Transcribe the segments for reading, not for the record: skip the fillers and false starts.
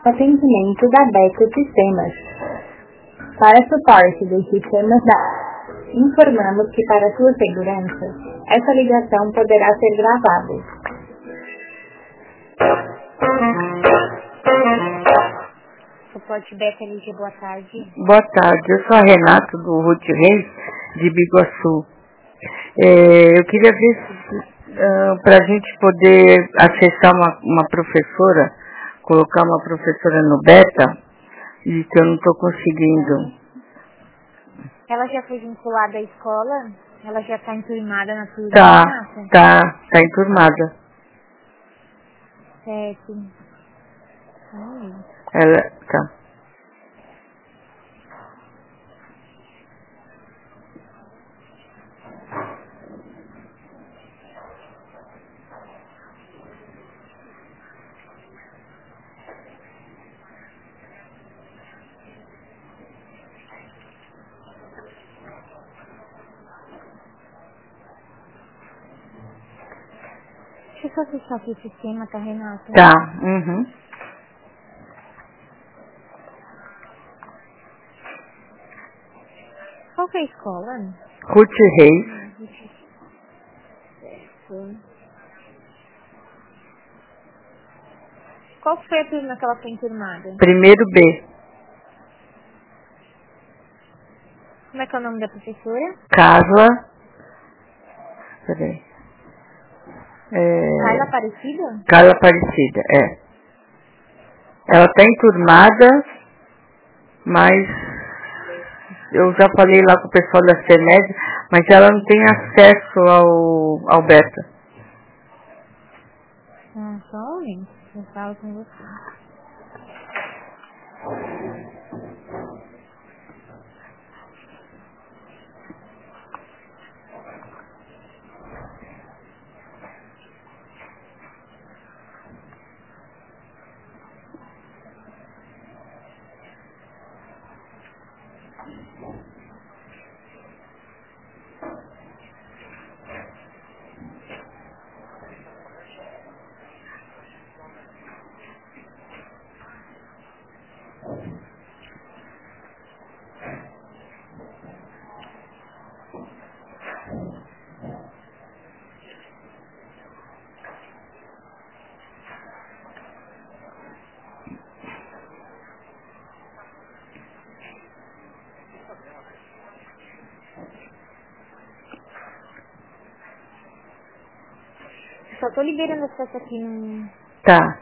Atendimento da Beco Sistemas. Para suporte dos sistemas informamos que para sua segurança, essa ligação poderá ser gravada. Suporte Beco LG, boa tarde. Boa tarde, eu sou a Renata do Ruth Reis, de Biguaçu. Eu queria ver para a gente poder acessar uma professora, colocar uma professora no beta, e que eu não estou conseguindo. Ela já foi vinculada à escola? Ela já está enturmada na turma? Tá enturmada. Certo. Ela, tá. Deixa eu só acessar aqui o sistema, tá, Renata? Tá, uhum. Qual que é a escola? Ruth Reis. Certo. Qual foi a turma que ela foi enturmada? Primeiro B. Como é que é o nome da professora? Carla. Peraí. Carla Aparecida? Carla Aparecida, Ela está enturmada, mas eu já falei lá com o pessoal da CEMED, mas ela não tem acesso ao beta. Só um momento, eu falo com você. Só tô liberando acesso aqui no... Tá.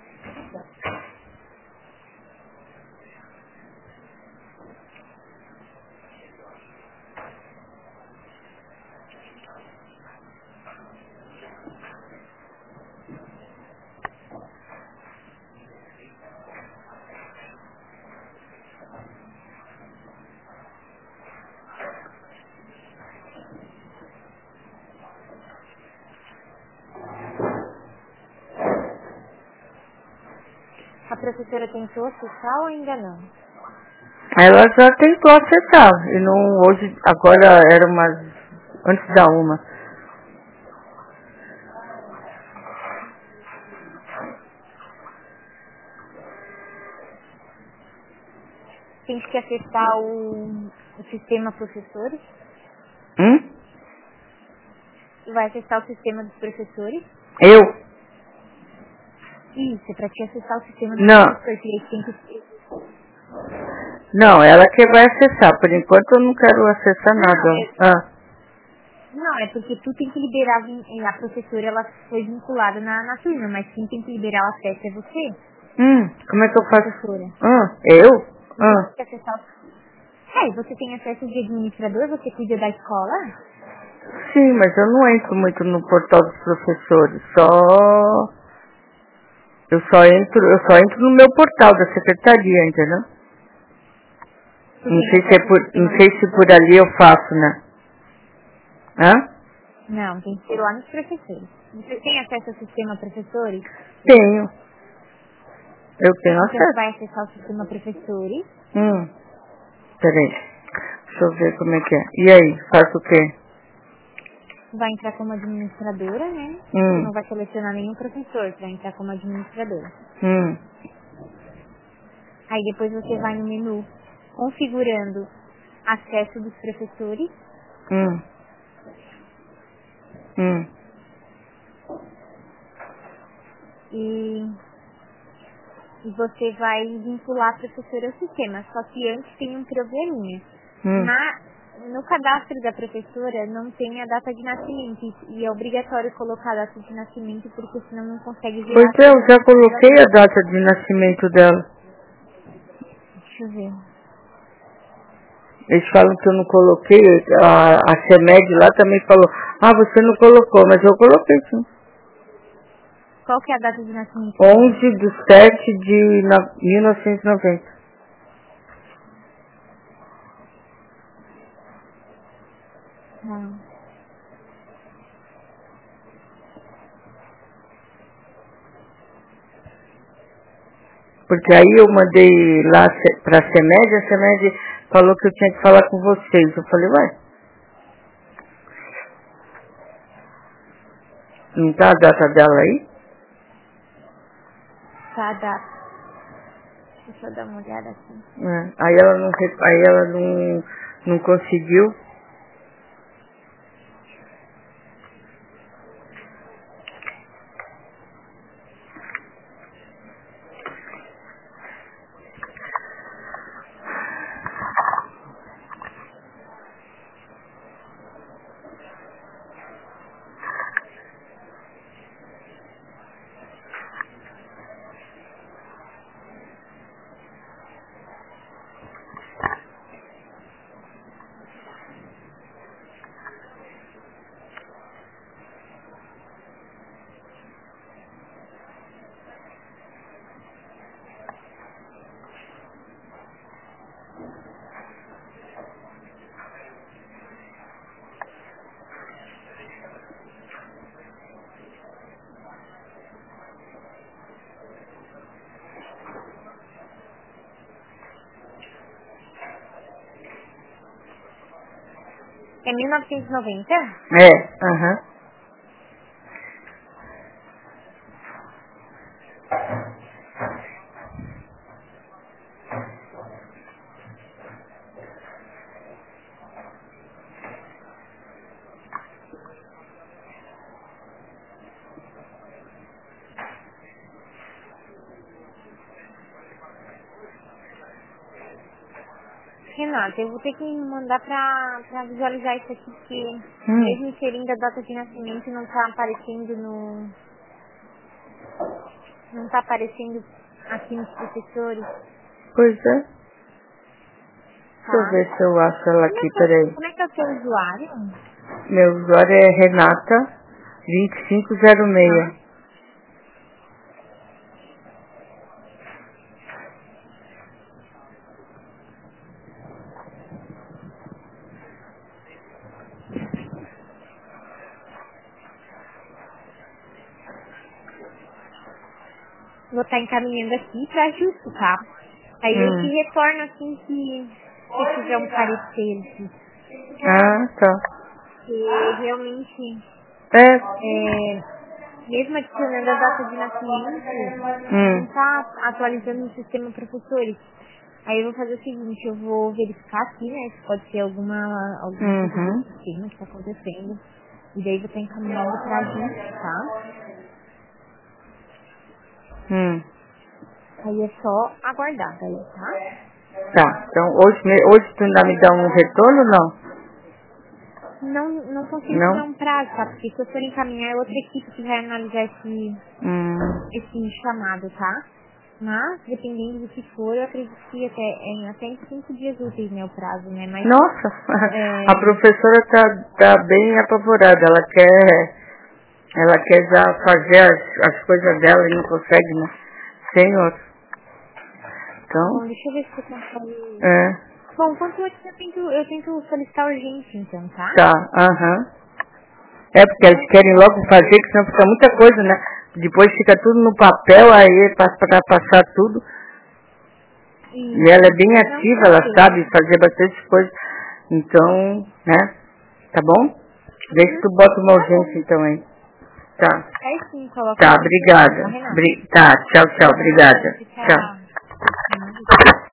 A professora tentou acessar ou ainda não? Ela já tentou acessar, e não, hoje, agora era antes da 1. Tem que acessar o sistema professores? Vai acessar o sistema dos professores? Eu? Isso, é pra te acessar o sistema dos Não. professores. Tem que... Não, ela que vai acessar. Por enquanto eu não quero acessar nada. Não, é porque tu tem que liberar, a professora ela foi vinculada na turma, mas quem tem que liberar o acesso é você. Como é que eu faço? Professora. Eu? Você tem que acessar você tem acesso de administrador, você cuida da escola? Sim, mas eu não entro muito no portal dos professores. Eu só entro no meu portal da secretaria, entendeu? Não sei se por ali eu faço, né? Não, tem que ser lá nos professores. Você tem acesso ao sistema professores? Tenho. Eu tenho Então acesso. você vai acessar o sistema professores. Peraí. Deixa eu ver como é que é. E aí, faço o quê? Vai entrar como administradora, né? Você não vai selecionar nenhum professor, você vai entrar como administradora. Aí depois você vai no menu configurando acesso dos professores. E você vai vincular a professora ao sistema. Só que antes tem um probleminha. No cadastro da professora não tem a data de nascimento. E é obrigatório colocar a data de nascimento, porque senão não consegue ver. Pois é, eu já coloquei a data de nascimento dela. Deixa eu ver. Eles falam que eu não coloquei, a CEMED lá também falou, você não colocou, mas eu coloquei sim. Qual que é a data de nascimento? 11/7/1990. Porque aí eu mandei lá pra CEMED, a CEMED falou que eu tinha que falar com vocês. Eu falei, não tá a data dela aí? Tá a data. Deixa eu dar uma olhada aqui. Aí ela não conseguiu. É 1990? É. Renata, eu vou ter que mandar pra visualizar isso aqui, porque mesmo inserindo a data de nascimento não tá aparecendo não tá aparecendo aqui nos professores. Pois é. Deixa eu ver se eu acho ela aqui, peraí. Como é que é o seu usuário? Meu usuário é Renata 2506. Vou estar encaminhando aqui para ajuste, tá? Aí eu te retorno assim que tiver um parecer aqui. Tá. Porque realmente, mesmo adicionando a data de nascimento, não está atualizando no sistema professores. Aí eu vou fazer o seguinte, eu vou verificar aqui, né, se pode ser alguma coisa do sistema que está acontecendo. E daí vou estar encaminhando para ajuste, tá? Aí é só aguardar, daí, tá? Tá, então hoje tu ainda me dá um retorno ou não? Não consigo dar um prazo, tá? Porque se eu for encaminhar, é outra equipe que vai analisar esse chamado, tá? Mas, dependendo do que for, eu acredito que até em 5 dias úteis, né, o prazo, né? Mas, nossa, a professora tá bem apavorada, ela quer já fazer as coisas dela e não consegue, né? Senhor. Então. Bom, deixa eu ver se eu consigo. Bom, quanto antes eu tento solicitar urgente, então, tá? Tá, É porque eles querem logo fazer, que senão fica muita coisa, né? Depois fica tudo no papel, aí passa para passar tudo. E ela é bem ativa, ela sabe fazer bastante coisa. Então, né? Tá bom? Deixa que tu bota uma urgência então aí. Tá. Aí sim, coloca. Tá, obrigada. Tá, tchau, obrigada. Tchau.